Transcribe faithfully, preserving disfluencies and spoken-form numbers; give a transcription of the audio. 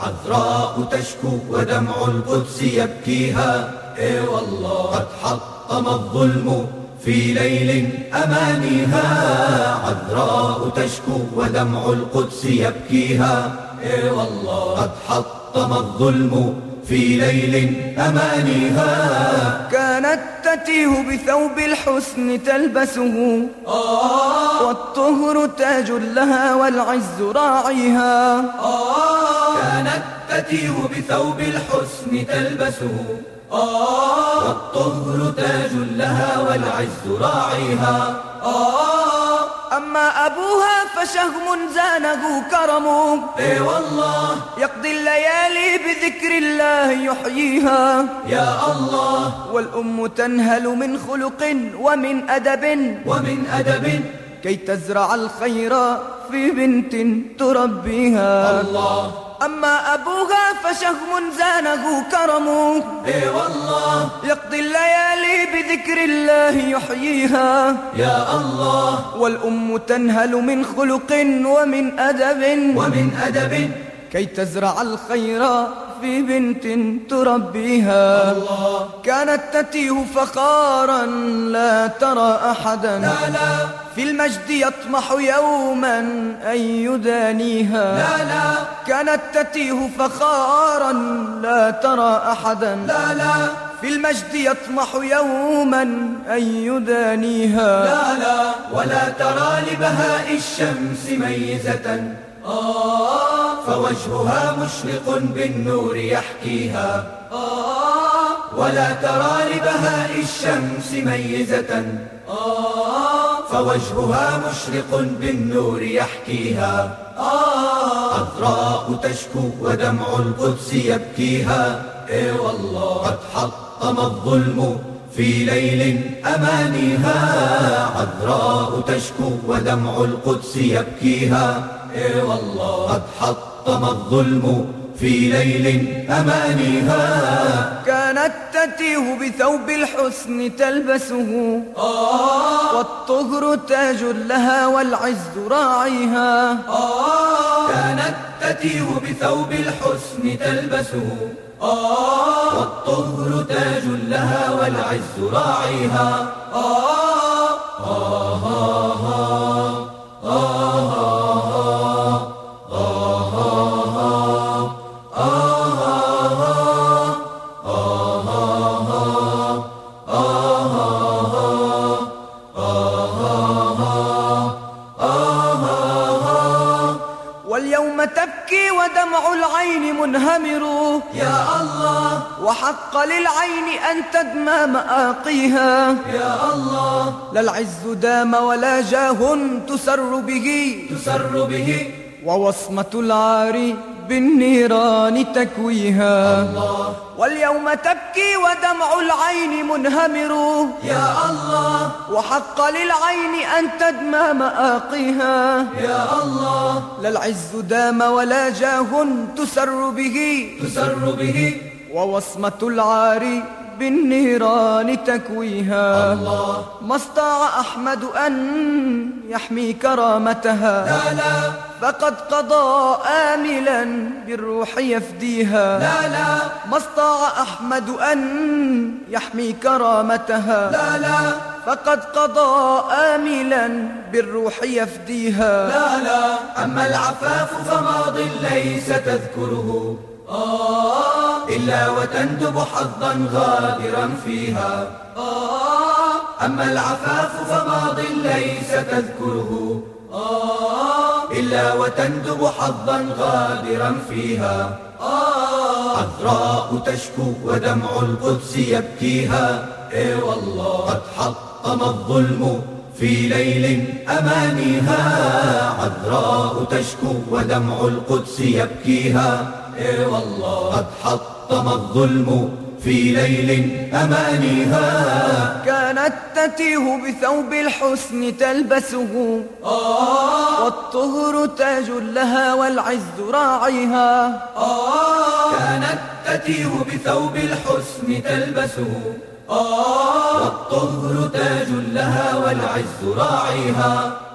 عذراء تشكو ودمع القدس يبكيها. اي والله قد حطم الظلم في ليل أمانيها. عذراء تشكو ودمع القدس يبكيها. اي والله قد حطم الظلم في ليل أمانيها. كانت تتيه بثوب الحسن تلبسه، والطهر تاج لها والعز راعيها. كانت تتيه بثوب الحسن تلبسه، والطهر تاج لها والعز راعيها. أما أبوها فشهم زانه كرمه، اي والله يقضي الليالي بذكر الله يحييها. يا الله والأم تنهل من خلق ومن أدب ومن أدب كي تزرع الخير في بنت تربيها. الله أما أبوها فشهم زانه كرمه، اي والله يقضي الليالي بذكر الله يحييها. يا الله والأم تنهل من خلق ومن أدب ومن أدب كي تزرع الخير في بنت تربيها. الله كانت تتيه فخارا لا ترى أحدا، لا لا في المجد يطمح يوما أن يدانيها. لا لا كانت تتيه فخارا لا ترى أحدا، لا لا في المجد يطمح يوما أن يدانيها. لا لا ولا ترى لبهاء الشمس ميزة، فوجهها مشرق بالنور يحكيها. ولا ترى لبهاء الشمس ميزة، فوجهها مشرق بالنور يحكيها. عذراء تشكو ودمع القدس يبكيها. اي والله قد حطم الظلم في ليل أمانيها. عذراء تشكو ودمع القدس يبكيها. اي والله قد حطم الظلم في ليل أمانيها. كانت تتيه بثوب الحسن تلبسه، والطهر تاج لها والعز راعيها. كانت تتيه بثوب الحسن تلبسه، والطهر تاج لها والعز راعيها. واليوم تبكي ودمع العين منهمر، يا الله وحق للعين أن تدمى مآقيها. يا الله لا العز دام ولا جاه تسر به، تسر به ووصمة العار بالنيران تكويها. الله واليوم تبكي ودمع العين منهمر، يا الله وحق للعين أن تدمى مآقيها. يا الله لا العز دام ولا جاه تسر به، تسر به ووصمة العار بالنيران تكويها. الله ما استطاع أحمد أن يحمي كرامتها، لا لا فقد قضى آملا بالروح يفديها. لا لا ما استطاع أحمد أن يحمي كرامتها، لا لا فقد قضى آملا بالروح يفديها. لا لا أما العفاف فماض ليس تذكره، إلا وتندب حظا غادرا فيها. أما العفاف فماض ليس تذكره، إلا وتندب حظا غادرا فيها. عذراء تشكو ودمع القدس يبكيها. اي والله قد حطم الظلم في ليل أمانيها. عذراء تشكو ودمع القدس يبكيها. اي والله قد حطم الظلم في ليل أمانيها. كانت تتيه بثوب الحسن تلبسه، والطهر تاج لها والعز راعيها. كانت تتيه بثوب الحسن تلبسه، والطهر تاج لها والعز راعيها.